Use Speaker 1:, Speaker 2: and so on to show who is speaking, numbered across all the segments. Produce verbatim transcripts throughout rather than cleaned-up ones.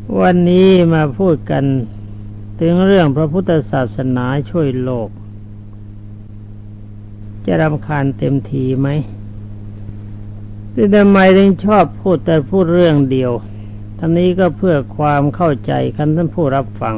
Speaker 1: วันนี้มาพูดกันถึงเรื่องพระพุทธศาสนาช่วยโลกจะรำคาญเต็มทีไหมที่ทำไมถึงชอบพูดแต่พูดเรื่องเดียวทั้งนี้ก็เพื่อความเข้าใจกันท่านผู้รับฟัง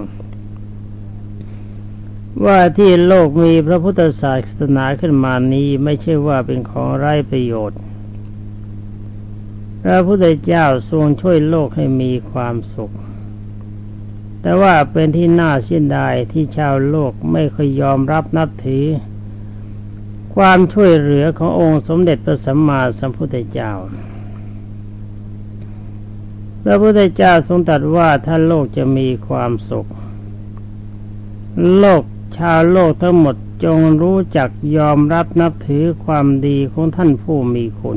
Speaker 1: ว่าที่โลกมีพระพุทธศาสนาขึ้นมานี้ไม่ใช่ว่าเป็นของไร้ประโยชน์พระพุทธเจ้าทรงช่วยโลกให้มีความสุขแต่ว่าเป็นที่น่าเสียดายที่ชาวโลกไม่ค่อยยอมรับนับถือความช่วยเหลือขององค์สมเด็จพระสัมมาสัมพุทธเจ้าพระพุทธเจ้าทรงตรัสว่าถ้าโลกจะมีความสุขโลกชาวโลกทั้งหมดจงรู้จักยอมรับนับถือความดีของท่านผู้มีคุณ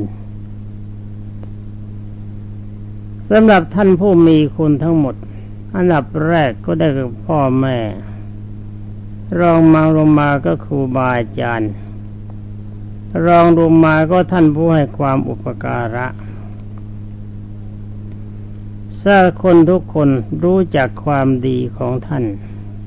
Speaker 1: สำหรับท่านผู้มีคุณทั้งหมดอันดับแรกก็ได้กับพ่อแม่รองมาลงมาก็ครูบาอาจารย์รองลงมาก็ท่านผู้ให้ความอุปการะถ้าคนทุกคนรู้จักความดีของท่าน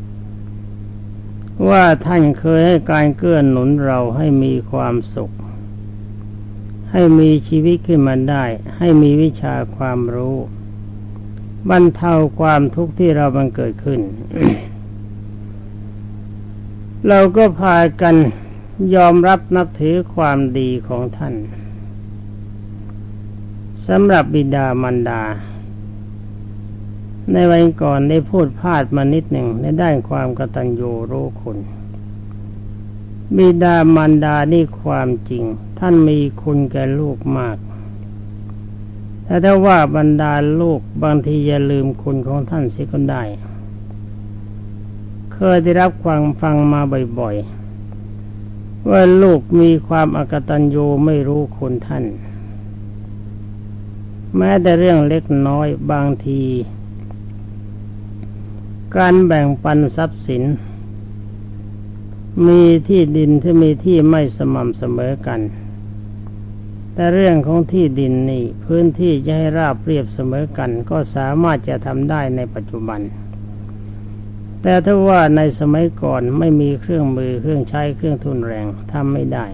Speaker 1: ว่าท่านเคยให้การเกื้อหนุนเราให้มีความสุขให้มีชีวิตขึ้นมาได้ให้มีวิชาความรู้บรรเทาความทุกข์ที่เราบังเกิดขึ้น เราก็พากันยอมรับนับถือความดีของท่านสำหรับบิดามารดาในวันก่อนได้พูดพลาดมานิดหนึ่งในด้านความกตัญญูรู้คุณบิดามารดานี่ความจริงท่านมีคุณแก่ลูกมากแต่ถ้าว่าบรรดาลูกบางทีอย่าลืมคุณของท่านเสียก็ได้เคยได้รับความฟังมาบ่อยๆว่าลูกมีความอกตัญญูไม่รู้คุณท่านแม้แต่เรื่องเล็กน้อยบางทีการแบ่งปันทรัพย์สินมีที่ดินที่มีที่ไม่สม่ำเสมอกันแต่เรื่องของที่ดินนี่พื้นที่จะให้ราบเรียบเสมอกันก็สามารถจะทำได้ในปัจจุบันแต่ถ้าว่าในสมัยก่อนไม่มีเครื่องมือเครื่องใช้เครื่องทุนแรงทำไม่ได้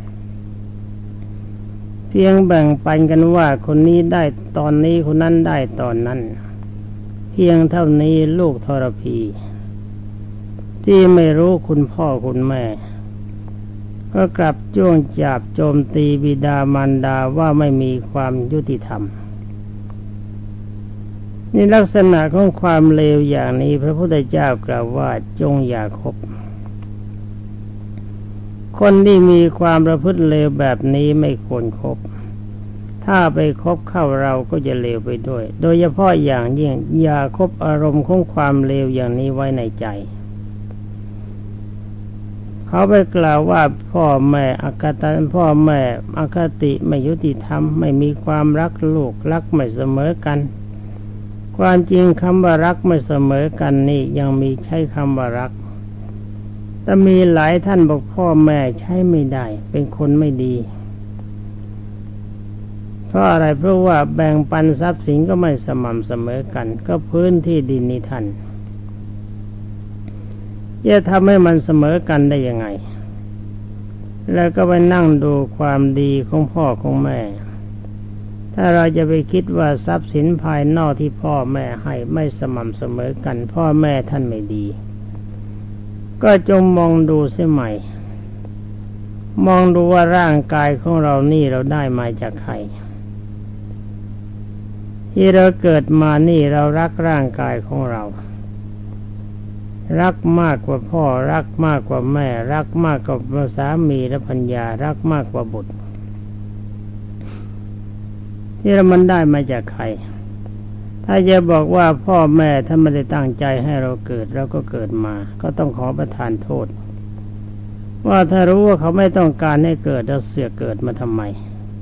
Speaker 1: เพียงแบ่งปันกันว่าคนนี้ได้ตอนนี้คนนั้นได้ตอนนั้นเพียงเท่านี้ลูกทรพีที่ไม่รู้คุณพ่อคุณแม่ก็กลับจ้วงจับโจมตีบิดามารดาว่าไม่มีความยุติธรรมนี่ลักษณะของความเลวอย่างนี้พระพุทธเจ้ากล่าวว่าจงอย่าคบคนที่มีความประพฤติเลวแบบนี้ไม่ควรคบถ้าไปคบเข้าเราก็จะเลวไปด้วยโดยเฉพาะอย่างยิ่งอย่าคบอารมณ์ของความเลวอย่างนี้ไว้ในใจเขาไปกล่าวว่าพ่อแม่อกตัญญูพ่อแม่อคติไม่ยุติธรรมไม่มีความรักลูกรักไม่เสมอกันความจริงคำว่ารักไม่เสมอกันนี่ยังมีใช้คำว่ารักแต่มีหลายท่านบอกพ่อแม่ใช้ไม่ได้เป็นคนไม่ดีเพราะอะไรเพราะว่าแบ่งปันทรัพย์สินก็ไม่สม่ำเสมอกันก็พื้นที่ดินนี้ท่านจะทำให้มันเสมอกันได้ยังไงแล้วก็ไปนั่งดูความดีของพ่อของแม่ถ้าเราจะไปคิดว่าทรัพย์สินภายนอกที่พ่อแม่ให้ไม่สม่ำเสมอกันพ่อแม่ท่านไม่ดีก็จงมองดูเสียใหม่มองดูว่าร่างกายของเรานี่เราได้มาจากใครที่เราเกิดมานี่เรารักร่างกายของเรารักมากกว่าพ่อรักมากกว่าแม่รักมากกว่าสามีและภรรยารักมากกว่าบุตรที่เรามันได้มาจากใครถ้าจะบอกว่าพ่อแม่ถ้าไม่ได้ตั้งใจให้เราเกิดเราก็เกิดมาก็ต้องขอประทานโทษว่าถ้ารู้ว่าเขาไม่ต้องการให้เกิดเราเสือกเกิดมาทำไม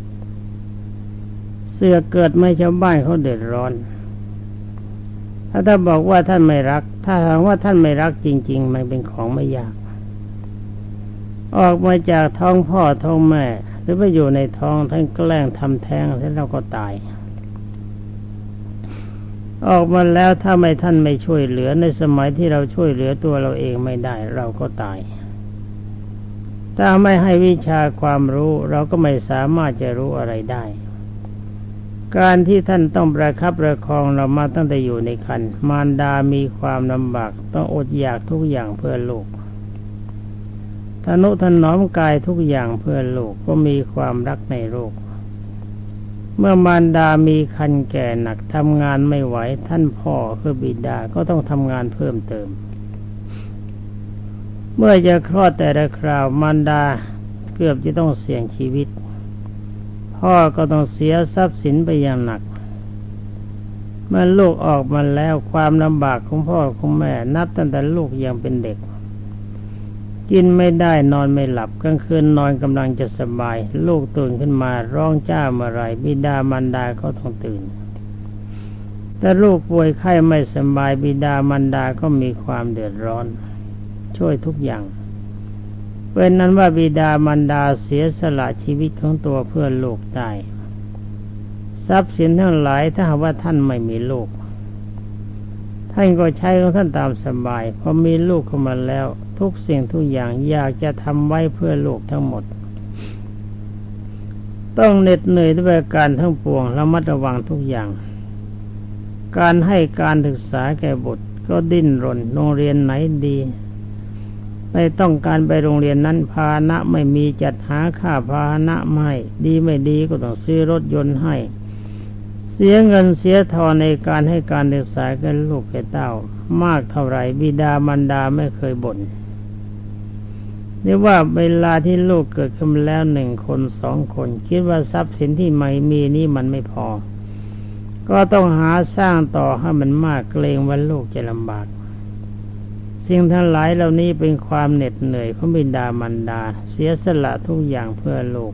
Speaker 1: เสือกเกิดไม่ชาวบ้านเขาเดือดร้อนถ้าถ้าบอกว่าท่านไม่รักถ้าถามว่าท่านไม่รักจริงๆมันเป็นของไม่ยากออกมาจากท้องพ่อท้องแม่หรือไปอยู่ในท้องท่านแกล้งทำแท้งแล้วเราก็ตาย ถออกมาแล้วถ้าไม่ท่านไม่ช่วยเหลือในสมัยที่เราช่วยเหลือตัวเราเองไม่ได้เราก็ตายถ้าไม่ให้วิชาความรู้เราก็ไม่สามารถจะรู้อะไรได้การที่ท่านต้องประคับประคองเรามาตั้งแต่อยู่ในครรภ์มารดามีความลำบากต้องอดอยากทุกอย่างเพื่อลูกทนุถนอมกายทุกอย่างเพื่อลูกก็มีความรักในลูกเมื่อมารดามีครรภ์แก่หนักทำงานไม่ไหวท่านพ่อคือบิดาก็ต้องทำงานเพิ่มเติมเมื่อจะคลอดแต่ละคราวมารดาเกือบจะต้องเสี่ยงชีวิตพ่อก็ต้องเสียทรัพย์สินไปอย่างหนักเมื่อลูกออกมาแล้วความลำบากของพ่อของแม่นับตั้งแต่ลูกยังเป็นเด็กกินไม่ได้นอนไม่หลับกลางคืนนอนกำลังจะสบายลูกตื่นขึ้นมาร้องจ้าเมื่อไรบิดามารดาก็ต้องตื่นแต่ลูกป่วยไข้ไม่สบายบิดามารดาก็มีความเดือดร้อนช่วยทุกอย่างเป็นนั้นว่าบิดามารดาเสียสละชีวิตของตัวเพื่อลูกได้ทรัพย์สินทั้งหลายถ้าหากว่าท่านไม่มีลูกท่านก็ใช้ของท่านตามสบายพอมีลูกเข้ามาแล้วทุกสิ่งทุกอย่างอยากจะทำไว้เพื่อลูกทั้งหมดต้องเหน็ดเหนื่อยด้วยการทั้งปวงระมัดระวังทุกอย่างการให้การศึกษาแก่บุตรก็ดิ้นรนโรงเรียนไหนดีไม่ต้องการไปโรงเรียนนั้นพาหนะไม่มีจัดหาค่าพาหนะไม่ดีไม่ดีก็ต้องซื้อรถยนต์ให้เสียเงินเสียทองในการให้การศึกษาแก่ลูกแก่เต้ามากเท่าไรบิดามารดาไม่เคยบ่นเรียกว่าเวลาที่ลูกเกิดขึ้นแล้วหนึ่งคนสองคนคิดว่าทรัพย์สินที่ไม่มีนี่มันไม่พอก็ต้องหาสร้างต่อให้มันมากเกรงว่าลูกจะลำบากสิ่งทั้งหลายเหล่านี้เป็นความเหน็ดเหนื่อยของบิดามารดาเสียสละทุกอย่างเพื่อลูก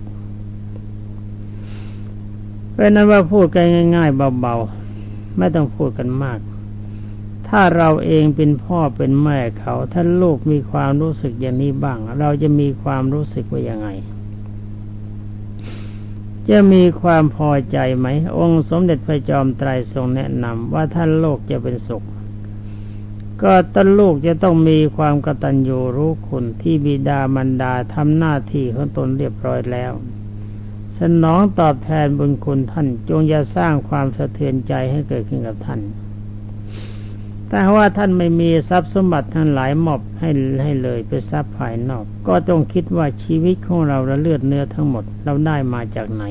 Speaker 1: เป็นนั้นว่าพูดกันง่ายๆเบาๆไม่ต้องพูดกันมากถ้าเราเองเป็นพ่อเป็นแม่เขาถ้าลูกมีความรู้สึกอย่างนี้บ้างเราจะมีความรู้สึกว่ายังไงจะมีความพอใจไหมองค์สมเด็จพระจอมไตรทรงแนะนำว่าถ้าโลกจะเป็นสุขก็ต้นลูกจะต้องมีความกตัญญูรู้คุณที่บิดามารดาทำหน้าที่ของตนเรียบร้อยแล้วสนองตอบแทนบุญคุณท่านจงอย่าสร้างความสะเทือนใจให้เกิดขึ้นกับท่านแต่ว่าท่านไม่มีทรัพย์สมบัติทั้งหลายมอบให้ให้เลยเป็นทรัพย์ภายนอกก็ต้องคิดว่าชีวิตของเราและเลือดเนื้อทั้งหมดเราได้มาจากไหน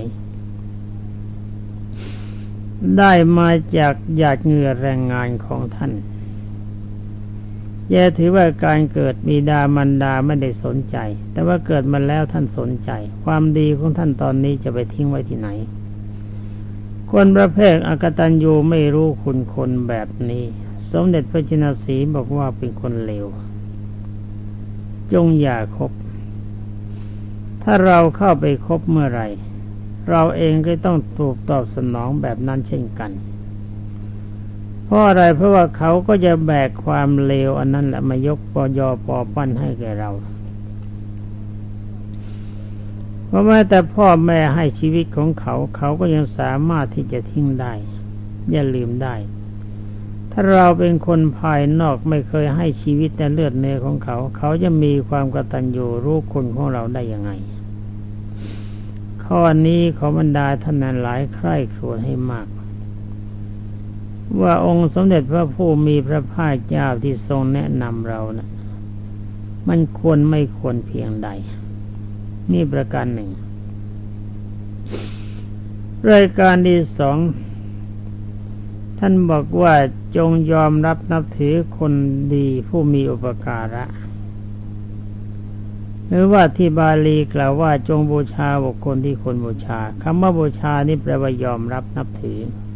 Speaker 1: ได้มาจากหยาดเหงื่อแรงงานของท่านอย่าถือว่าการเกิดบิดามารดาไม่ได้สนใจแต่ว่าเกิดมาแล้วท่านสนใจความดีของท่านตอนนี้จะไปทิ้งไว้ที่ไหนคนประเภทอกตัญญูไม่รู้คุณคนแบบนี้สมเด็จพระจินสีห์บอกว่าเป็นคนเลวจงอย่าคบถ้าเราเข้าไปคบเมื่อไหร่เราเองก็ต้องถูกตอบสนองแบบนั้นเช่นกันเพราะอะไรเพราะว่าเขาก็จะแบกความเลวอันนั้นแหละมายกปอยอปอปั้นให้แก่เราเพราะแม้แต่พ่อแม่ให้ชีวิตของเขาเขาก็ยังสามารถที่จะทิ้งได้อย่าลืมได้ถ้าเราเป็นคนภายนอกไม่เคยให้ชีวิตในเลือดเนื้อของเขาเขาจะมีความกตัญญูรู้คุณของเราได้ยังไงข้อนี้ขอบรรดาท่านหลายใคร่ครวญให้มากว่าองค์สมเด็จพระผู้มีพระภาคเจ้าที่ทรงแนะนำเรานะมันควรไม่ควรเพียงใดนี่ประการหนึ่งรายการที่สองท่านบอกว่าจงยอมรับนับถือคนดีผู้มีอุปการะหรือว่าที่บาลีกล่าวว่าจงบูชาบุคคลที่ควรบูชาคำว่าบูชานี่แปลว่ายอมรับนับถือ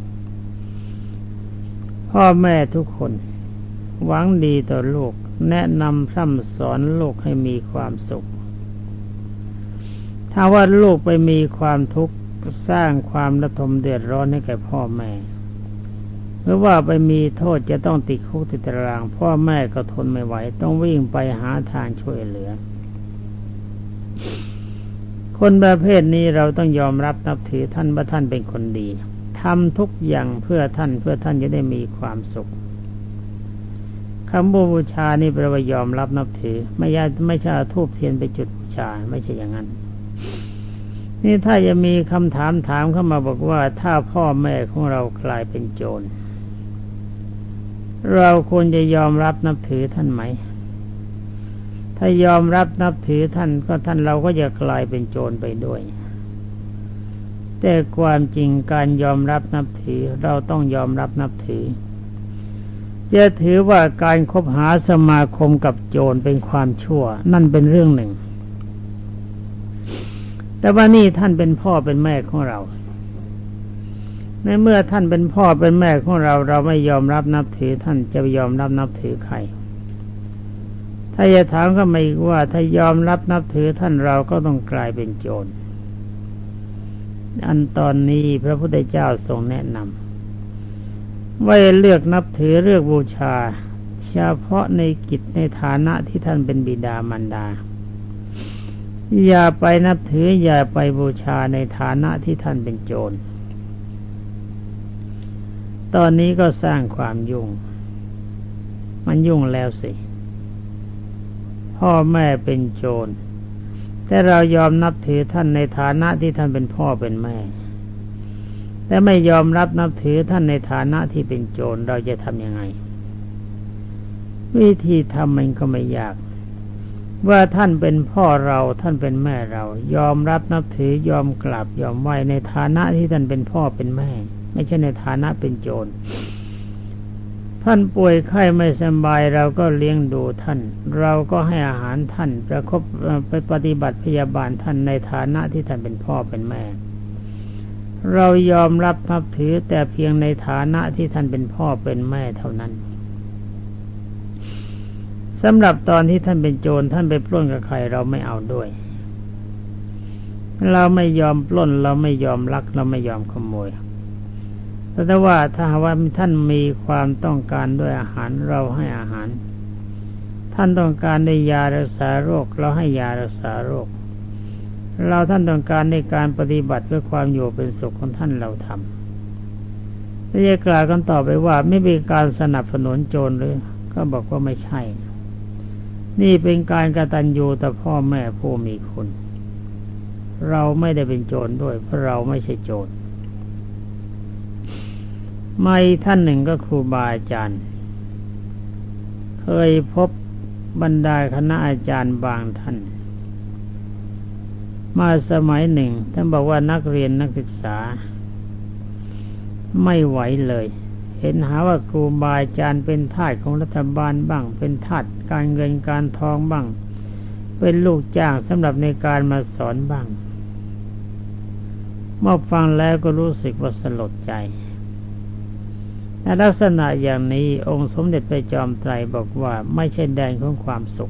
Speaker 1: พ่อแม่ทุกคนหวังดีต่อลูกแนะนำพร่ำสอนลูกให้มีความสุขถ้าว่าลูกไปมีความทุกข์สร้างความระทมเดือดร้อนให้แก่พ่อแม่หรือว่าไปมีโทษจะต้องติดคุกติดตารางพ่อแม่ก็ทนไม่ไหวต้องวิ่งไปหาทางช่วยเหลือคนประเภทนี้เราต้องยอมรับนับถือท่านว่าท่านเป็นคนดีทำทุกอย่างเพื่อท่านเพื่อท่านจะได้มีความสุขคำบูชานี่แปลว่ายอมรับนับถือไม่ยาไม่ใช่ธูปเทียนไปจุดบูชาไม่ใช่อย่างนั้นนี่ถ้าจะมีคำถามถามเข้ามาบอกว่าถ้าพ่อแม่ของเรากลายเป็นโจรเราควรจะยอมรับนับถือท่านไหมถ้ายอมรับนับถือท่านก็ท่านเราก็จะกลายเป็นโจรไปด้วยแต่ความจริงการยอมรับนับถือเราต้องยอมรับนับถือจะถือว่าการคบหาสมาคมกับโจรเป็นความชั่วนั่นเป็นเรื่องหนึ่งแต่ว่านี่ท่านเป็นพ่อเป็นแม่ของเราในเมื่อท่านเป็นพ่อเป็นแม่ของเราเราไม่ยอมรับนับถือท่านจะยอมรับนับถือใครถ้าจะถามก็ไม่ว่าถ้ายอมรับนับถือท่านเราก็ต้องกลายเป็นโจรอันตอนนี้พระพุทธเจ้าทรงแนะนำว่าเลือกนับถือเลือกบูชาเฉพาะในกิจในฐานะที่ท่านเป็นบิดามารดาอย่าไปนับถืออย่าไปบูชาในฐานะที่ท่านเป็นโจรตอนนี้ก็สร้างความยุ่งมันยุ่งแล้วสิพ่อแม่เป็นโจรแต่เรายอมนับถือท่านในฐานะที่ท่านเป็นพ่อเป็นแม่แต่ไม่ยอมรับนับถือท่านในฐานะที่เป็นโจรเราจะทำยังไงวิธีทำมันก็ไม่ยากว่าท่านเป็นพ่อเราท่านเป็นแม่เรายอมรับนับถือยอมกราบยอมไหว้ในฐานะที่ท่านเป็นพ่อเป็นแม่ไม่ใช่ในฐานะเป็นโจรท่านป่วยไข้ไม่สบายเราก็เลี้ยงดูท่านเราก็ให้อาหารท่านประคบไปปฏิบัติพยาบาลท่านในฐานะที่ท่านเป็นพ่อเป็นแม่เรายอมรับนับถือแต่เพียงในฐานะที่ท่านเป็นพ่อเป็นแม่เท่านั้นสำหรับตอนที่ท่านเป็นโจรท่านไปปล้นกับใครเราไม่เอาด้วยเราไม่ยอมปล้นเราไม่ยอมลักเราไม่ยอมขโมยแต่ว่าถ้าว่าท่านมีความต้องการด้วยอาหารเราให้อาหารท่านต้องการได้ยารักษาโรคเราให้ยารักษาโรคเราท่านต้องการในการปฏิบัติเพื่อความอยู่เป็นสุขของท่านเราทำถ้าจะกล่าวกันต่อไปว่าไม่มีการสนับสนุนโจรหรือก็บอกว่าไม่ใช่นี่เป็นการกตัญญูต่อพ่อแม่ผู้มีคุณเราไม่ได้เป็นโจรด้วยเพราะเราไม่ใช่โจรไม่ท่านหนึ่งก็ครูบาอาจารย์เคยพบบรรดาคณะอาจารย์บางท่านมาสมัยหนึ่งท่านบอกว่านักเรียนนักศึกษาไม่ไหวเลยเห็นหาว่าครูบาอาจารย์เป็นทาสของรัฐบาลบ้างเป็นทาสการเงินการทองบ้างเป็นลูกจ้างสำหรับในการมาสอนบ้างเมื่อฟังแล้วก็รู้สึกว่าสลดใจในลักษณะอย่างนี้องค์สมเด็จพระจอมไตรบอกว่าไม่ใช่แดนของความสุข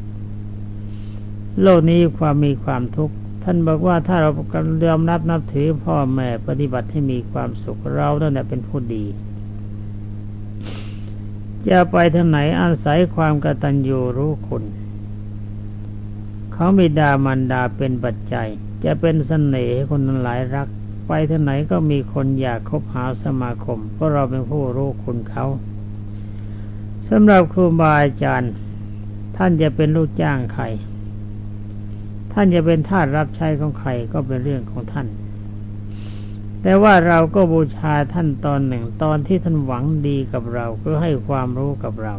Speaker 1: โลกนี้ความมีความทุกข์ท่านบอกว่าถ้าเรายอมรับนับถือพ่อแม่ปฏิบัติให้มีความสุขเรานั่นแหละเป็นผู้ดีจะไปทางไหนอาศัยความกตัญญูรู้คุณเขาบิดามารดาเป็นปัจจัยจะเป็นเสน่ห์ให้คนทั้งหลายรักไปทางไหนก็มีคนอยากคบหาสมาคมเพราะเราเป็นผู้รู้คุณเขาสำหรับครูบาอาจารย์ท่านจะเป็นลูกจ้างใครท่านจะเป็นทาสรับใช้ของใครก็เป็นเรื่องของท่านแต่ว่าเราก็บูชาท่านตอนหนึ่งตอนที่ท่านหวังดีกับเราเพื่อให้ความรู้กับเรา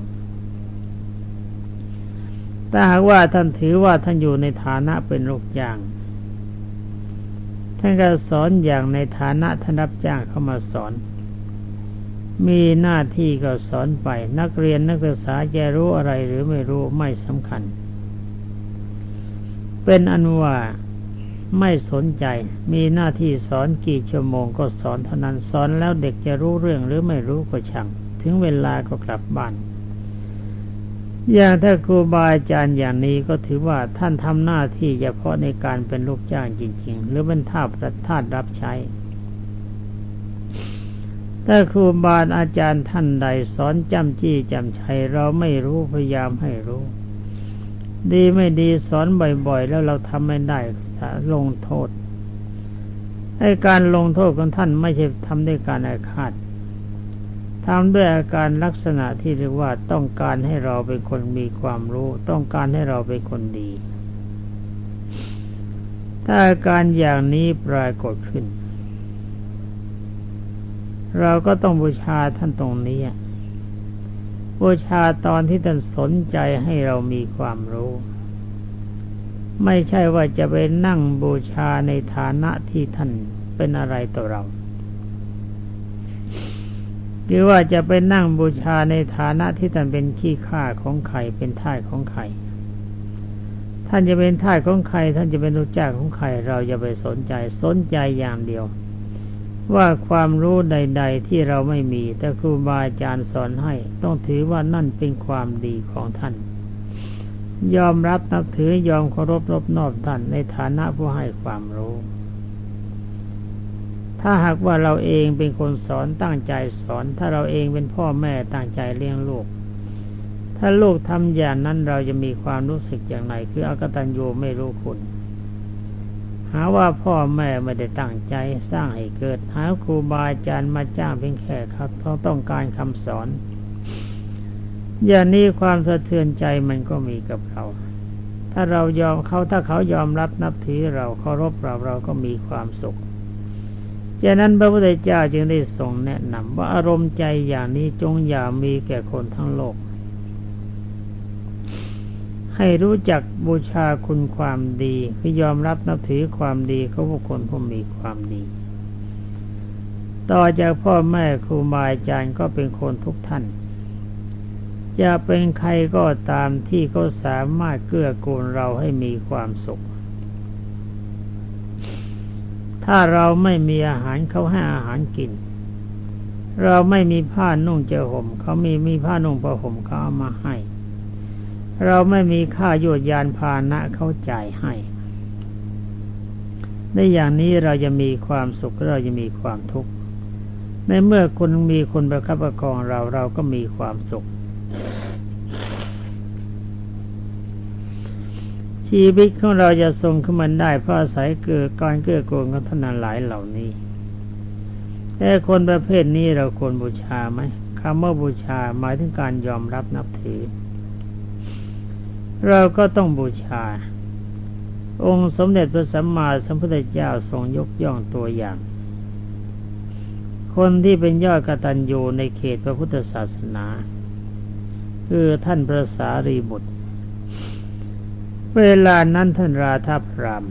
Speaker 1: แต่หากว่าท่านถือว่าท่านอยู่ในฐานะเป็นลูกจ้างท่านก็สอนอย่างในฐานะท่านรับจ้างเข้ามาสอนมีหน้าที่ก็สอนไปนักเรียนนักศึกษาจะรู้อะไรหรือไม่รู้ไม่สำคัญเป็นอันว่าไม่สนใจมีหน้าที่สอนกี่ชั่วโมงก็สอนเท่านั้นสอนแล้วเด็กจะรู้เรื่องหรือไม่รู้ก็ช่างถึงเวลาก็กลับบ้านอย่างถ้าครูบาอาจารย์อย่างนี้ก็ถือว่าท่านทำหน้าที่เฉพาะในการเป็นลูกจ้างจริงๆหรือเป็นทาสทาสรับใช้ถ้าครูบาอาจารย์ท่านใดสอนจำจี้จำชัยเราไม่รู้พยายามให้รู้ดีไม่ดีสอนบ่อยๆแล้วเราทำไม่ได้ลงโทษให้การลงโทษของท่านไม่ใช่ทำด้วยการอาฆาตทำด้วยอาการลักษณะที่เรียกว่าต้องการให้เราเป็นคนมีความรู้ต้องการให้เราเป็นคนดีถ้าอาการอย่างนี้ปรากฏขึ้นเราก็ต้องบูชาท่านตรงนี้บูชาตอนที่ท่านสนใจให้เรามีความรู้ไม่ใช่ว่าจะไปนั่งบูชาในฐานะที่ท่านเป็นอะไรต่อเราหรือว่าจะไปนั่งบูชาในฐานะที่ท่านเป็นขี้ข้าของใครเป็นทาสของใครท่านจะเป็นทาสของใครท่านจะเป็นลูกจ้างของใครเราอย่าไปสนใจสนใจอย่างเดียวว่าความรู้ใดๆที่เราไม่มีแต่ครูบาอาจารย์สอนให้ต้องถือว่านั่นเป็นความดีของท่านยอมรับนับถือยอมเคารพนอบน้อมท่านในฐานะผู้ให้ความรู้ถ้าหากว่าเราเองเป็นคนสอนตั้งใจสอนถ้าเราเองเป็นพ่อแม่ตั้งใจเลี้ยงลูกถ้าลูกทำอย่างนั้นเราจะมีความรู้สึกอย่างไรคืออกตัญญูไม่รู้คุณหาว่าพ่อแม่ไม่ได้ตั้งใจสร้างให้เกิดหาครูบาอาจารย์มาจ้างเพียงแค่ครับเพราะต้องการคำสอนอย่างนี้ความสะเทือนใจมันก็มีกับเราถ้าเรายอมเขาถ้าเขายอมรับนับถือเราเคารพเราเราก็มีความสุขฉะนั้นพระพุทธเจ้าจึงได้ทรงแนะนำว่าอารมณ์ใจอย่างนี้จงอย่ามีแก่คนทั้งโลกให้รู้จักบูชาคุณความดีคือยอมรับนับถือความดีของบุคคลผู้มีความดีต่อจากพ่อแม่ครูบาอาจารย์ก็เป็นคนทุกท่านจะเป็นใครก็ตามที่เขาสามารถเกื้อกูลเราให้มีความสุขถ้าเราไม่มีอาหารเขาให้อาหารกินเราไม่มีผ้านุ่งจะห่มเขามีมีผ้านุ่งผ้าห่มเขาเอามาให้เราไม่มีค่าโยชน์ยานพาหนะเขาจ่ายให้ในอย่างนี้เราจะมีความสุขเราจะมีความทุกข์ในเมื่อคุณมีคนประคับประคองเราเราก็มีความสุขชีวิตของเราจะทรงขึ้นมาได้เพราะอาศัยเกิดการเกื้อกูลของท่านหลายเหล่านี้แต่คนประเภทนี้เราควรบูชาไหมคำว่าบูชาหมายถึงการยอมรับนับถือเราก็ต้องบูชาองค์สมเด็จพระสัมมาสัมพุทธเจ้าทรงยกย่องตัวอย่างคนที่เป็นยอดกตัญญูในเขตพระพุทธศาสนาคือท่านพระสารีบุตรเวลานั้นท่านราธาพราม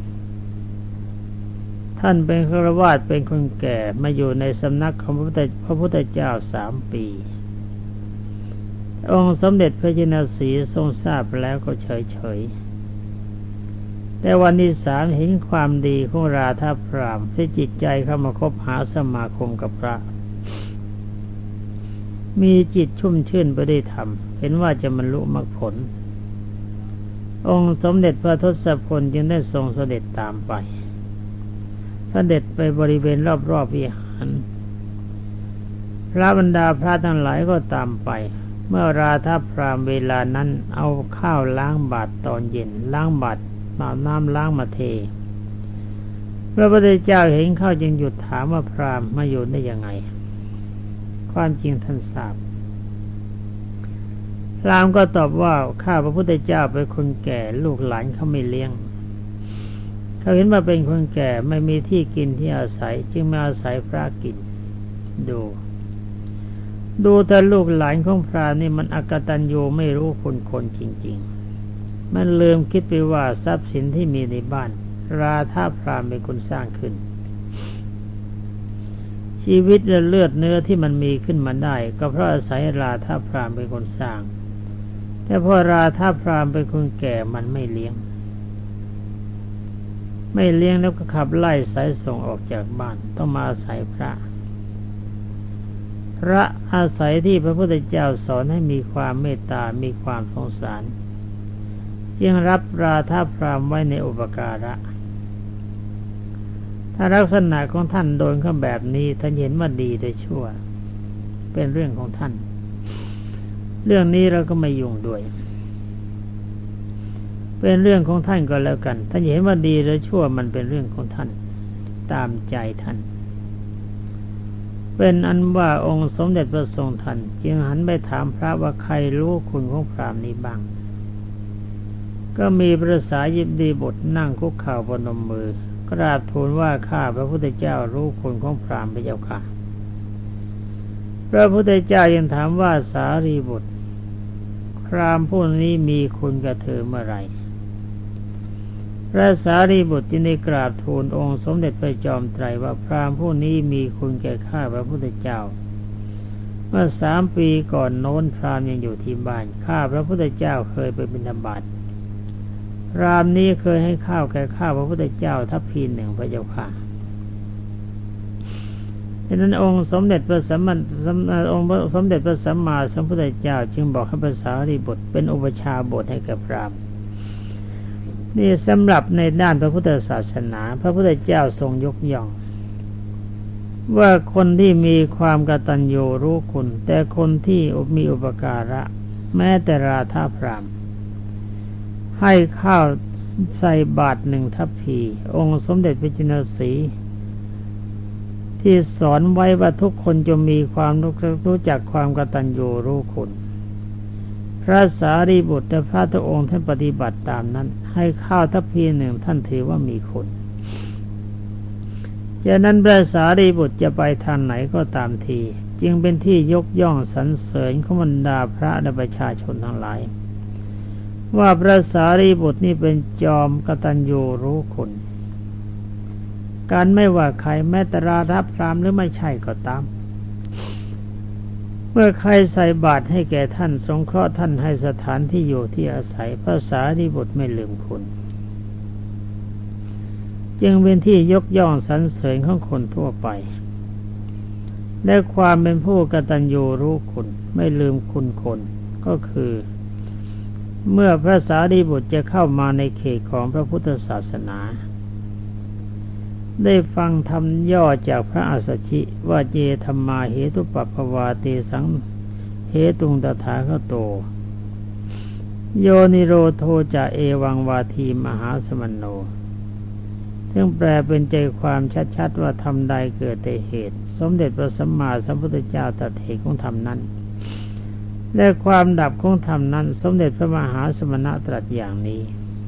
Speaker 1: ท่านเป็นฆราวาสเป็นคนแก่มาอยู่ในสำนักของพระพุทธพระพุทธเจ้าสามปีองค์สมเด็จพระจินสีทรงทราบแล้วก็เฉยเฉยแต่วันที่สามเห็นความดีของราธาพรามที่จิตใจเข้ามาคบหาสมาคมกับพระมีจิตชุ่มชื่นไปด้วยธรรมเห็นว่าจะบรรลุมรรคผลองค์สมเด็จพระทศพลจึงได้ทรงเสด็จตามไปเสด็จไปบริเวณรอบๆวิหารพระบรรดาพระทั้งหลายก็ตามไปเมื่อราธาพรามเวลานั้นเอาข้าวล้างบาตรตอนเย็นล้างบาตรเอาน้ำล้างมาเทพระพุทธเจ้าเห็นเข้าจึงหยุดถามว่าพรามมาอยู่ได้ยังไงความจริงท่านทราบพรามก็ตอบว่าข้าพระพุทธเจ้าเป็นคนแก่ลูกหลานเขาไม่เลี้ยงเขาเห็นว่าเป็นคนแก่ไม่มีที่กินที่อาศัยจึงมาอาศัยพระกินดูดูแต่ลูกหลานของพรามนี่มันอกตัญญูไม่รู้คุณคนจริงๆมันลืมคิดไปว่าทรัพย์สินที่มีในบ้านราธาพรามเป็นคนสร้างขึ้นชีวิตและเลือดเนื้อที่มันมีขึ้นมาได้ก็เพราะอาศัยราธาพรามเป็นคนสร้างแต่พอราธาพรามเป็นคนแก่มันไม่เลี้ยงไม่เลี้ยงแล้วก็ขับไล่สายส่งออกจากบ้านต้องมาอาศัยพระพระอาศัยที่พระพุทธเจ้าสอนให้มีความเมตตามีความสงสารจึงรับราธาพรามไว้ในอุปการะถ้าลักษณะของท่านโดนเขาแบบนี้ท่านเห็นว่าดีหรือชั่วเป็นเรื่องของท่านเรื่องนี้เราก็ไม่ยุ่งด้วยเป็นเรื่องของท่านก็แล้วกันท่านเห็นว่าดีหรือชั่วมันเป็นเรื่องของท่านตามใจท่านเป็นอันว่าองค์สมเด็จพระทรงทันจึงหันไปถามพระว่าใครรู้คุณของพราหมณ์นี้บ้างก็มีพระสารีบุตรนั่งคุกเข่าบนมมือกราบทูลว่าข้าพระพุทธเจ้ารู้คุณของพราหมณ์พระเจ้าค่ะพระพุทธเจ้ายังถามว่าสารีบุตรพราหมณ์ผู้นี้มีคุณกับเธอเมื่อไรพระสารีบุตรจึงได้กราบทูลองค์สมเด็จพระจอมไตรว่าพราหมณ์ผู้นี้มีคุณแก่ข้าพระพุทธเจ้าเมื่อสามปีก่อนโน้นพราหมณ์ยังอยู่ที่บ้านข้าพระพุทธเจ้าเคยไปบิณฑบาตพราหมณ์นี้เคยให้ข้าวแก่ข้าพระพุทธเจ้าทัพพีหนึ่งพระเจ้าค่ะดังนั้นองค์สมเด็จพระสัมมาสัมองค์สมเด็จพระสัมมาสัมพุทธเจ้าจึงบอกให้พระสารีบุตรเป็นอุปชาบทให้กับพราหมณ์นี่สำหรับในด้านพระพุทธศาสนาพระพุทธเจ้าทรงยกย่องว่าคนที่มีความกตัญญูรู้คุณแต่คนที่มีอุปการะแม้แต่ราธาพราหมณ์ให้ข้าวใส่บาตรหนึ่งทัพพีองค์สมเด็จพระจินสีที่สอนไว้ว่าทุกคนจะมีความรู้จักความกตัญญูรู้คุณพระสารีบุตรและพระทุกองค์ท่านปฏิบัติตามนั้นให้ข้าวทัพพีหนึ่งท่านถือว่ามีคุณจากนั้นพระสารีบุตรจะไปทางไหนก็ตามทีจึงเป็นที่ยกย่องสรรเสริญของบรรดาพระและประชาชนทั้งหลายว่าพระสารีบุตรนี่เป็นจอมกตัญญูรู้คุณการไม่ว่าใครแม้แต่ราธาพราหมณ์หรือไม่ใช่ก็ตามเมื่อใครใส่บาตรให้แก่ท่านสงเคราะห์ท่านให้สถานที่อยู่ที่อาศัยพระสารีบุตรไม่ลืมคุณจึงเป็นที่ยกย่องสรรเสริญของคนทั่วไปและความเป็นผู้กตัญญูรู้คุณไม่ลืมคุณคนก็คือเมื่อพระสารีบุตรจะเข้ามาในเขตของพระพุทธศาสนาได้ฟังธรรมย่อจากพระอัสสชิว่าเจธัมมาเหตุปัปภวาเตสังเหตุงตถาคโตโยนิโรโทจะเอวังวาทีมหาสมโนซึ่งแปลเป็นใจความชัดๆว่าธรรมใดเกิดแต่เหตุสมเด็จพระสัมมาสัมพุทธเจ้าตรัสเหตุของธรรมนั้นและความดับของธรรมนั้นสมเด็จพระมหาสมณะตรัสอย่างนี้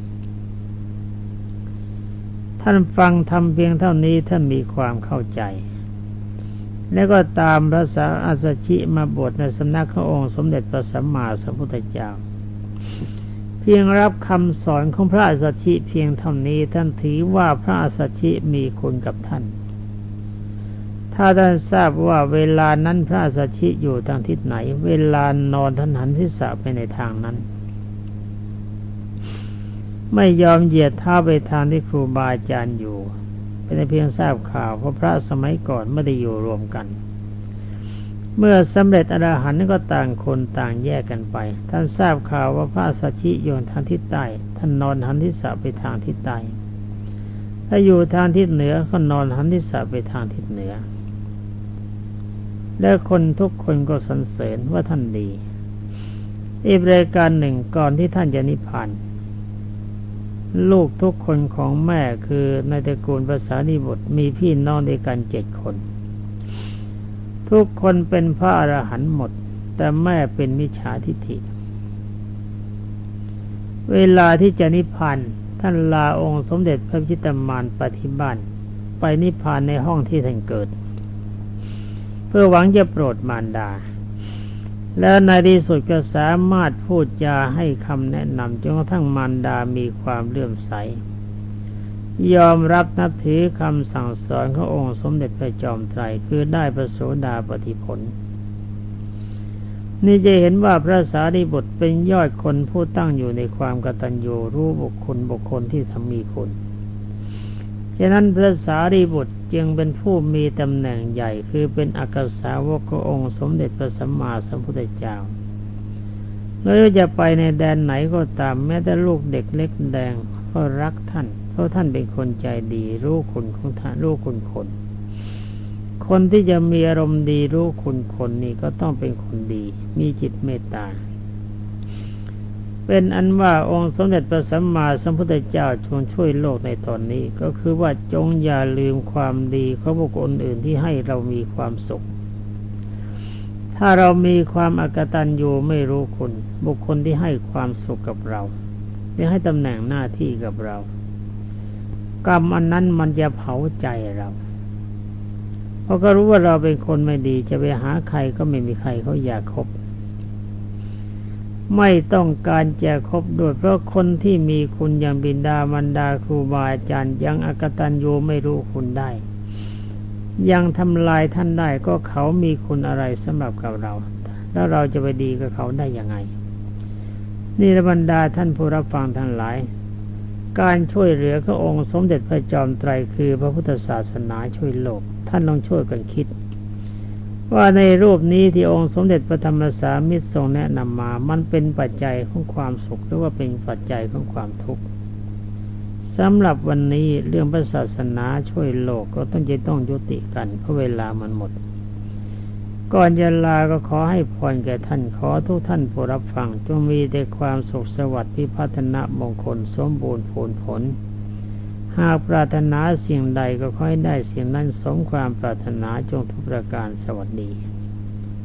Speaker 1: ท่านฟังธรรมเพียงเท่านี้ท่านมีความเข้าใจแล้วก็ตามพระสาอัสสชิมาบวชในสำนักขององค์สมเด็จพระสัมมาสัมพุทธเจ้าเพียงรับคำสอนของพระอัสสชิเพียงเท่านี้ท่านถือว่าพระอัสสชิมีคุณกับท่านถ้าท่านทราบว่าเวลานั้นพระอัสสชิอยู่ทางทิศไหนเวลานอนท่านหันศีรษะไปในทางนั้นไม่ยอมเหยียดเท้าไปทางที่ครูบาอาจารย์อยู่เป็นเพียงทราบข่าวเพราะพระสมัยก่อนไม่ได้อยู่รวมกันเมื่อสำเร็จอรหันต์ก็ต่างคนต่างแยกกันไปท่านทราบข่าวว่าพระสัชชิอยู่ทางทิศใต้ท่านนอนหันทิศไปทางทิศใต้ถ้าอยู่ทางทิศเหนือก็นอนหันทิศไปทางทิศเหนือและคนทุกคนก็สรรเสริญว่าท่านดีอีกรายการหนึ่งก่อนที่ท่านจะนิพพานลูกทุกคนของแม่คือในตระกูลพระสารีบุตรมีพี่น้องด้วยกันเจ็ดคนทุกคนเป็นพระอรหันต์หมดแต่แม่เป็นมิจฉาทิฏฐิเวลาที่จะนิพพานท่านลาองค์สมเด็จพระจิตตมารปฏิบัติไปนิพพานในห้องที่ท่านเกิดเพื่อหวังจะโปรดมารดาแล้วในที่สุดก็สามารถพูดจาให้คำแนะนำจนกระทั่งมารดามีความเลื่อมใสยอมรับนับถือคำสั่งสอนขององค์สมเด็จพระจอมไตรคือได้พระโสดาปัตติผลนี่จะเห็นว่าพระสารีบุตรเป็นยอดคนผู้ตั้งอยู่ในความกตัญญูรู้บุคคลบุคคลที่ทำมีคุณฉะนั้นพระสารีบุตรจึงเป็นผู้มีตำแหน่งใหญ่คือเป็นอัครสาวกขององค์สมเด็จพระสัมมาสัมพุทธเจ้าไม่ว่าจะไปในแดนไหนก็ตามแม้แต่ลูกเด็กเล็กแดงก็รักท่านเพราะท่านเป็นคนใจดีรู้คุณของท่านรู้คุณคนคนที่จะมีอารมณ์ดีรู้คุณคนนี้ก็ต้องเป็นคนดีมีจิตเมตตาเป็นอันว่าองค์สมเด็จพระสัมมาสัมพุทธเจ้าทรงช่วยโลกในตอนนี้ก็คือว่าจงอย่าลืมความดีของบุคคลอื่นที่ให้เรามีความสุขถ้าเรามีความอกตัญญูไม่รู้คุณบุคคลที่ให้ความสุขกับเราที่ให้ตำแหน่งหน้าที่กับเรากรรมอันนั้นมันจะเผาใจเราเพราะก็รู้ว่าเราเป็นคนไม่ดีจะไปหาใครก็ไม่มีใครเขาอยากคบไม่ต้องการจะคบด้วยเพราะคนที่มีคุณอย่างบิดามารดาครูบาอาจารย์ยังอกตัญญูไม่รู้คุณได้ยังทำลายท่านได้ก็เขามีคุณอะไรสำหรับกับเราแล้วเราจะไปดีกับเขาได้ยังไงนี่บรรดาท่านผู้รับฟังทั้งหลายการช่วยเหลือพระองค์สมเด็จพระจอมไตรคือพระพุทธศาสนาช่วยโลกท่านลองช่วยกันคิดว่าในรูปนี้ที่องค์สมเด็จพระธรรมสามิตรทรงแนะนำมามันเป็นปัจจัยของความสุขหรือว่าเป็นปัจจัยของความทุกข์สำหรับวันนี้เรื่องพระศาสนาช่วยโลกก็ต้องจะต้องยุติกันเพราะเวลามันหมดก่อนจะลาก็ขอให้พรแก่ท่านขอทุกท่านผู้รับฟังจงมีแต่ความสุขสวัสดิ์พิพัฒนมงคลสมบูรณ์ผลผลหากปรารถนาสิ่งใดก็ขอให้ได้สิ่งนั้นสมความปรารถนาจงทุกประการสวัสดี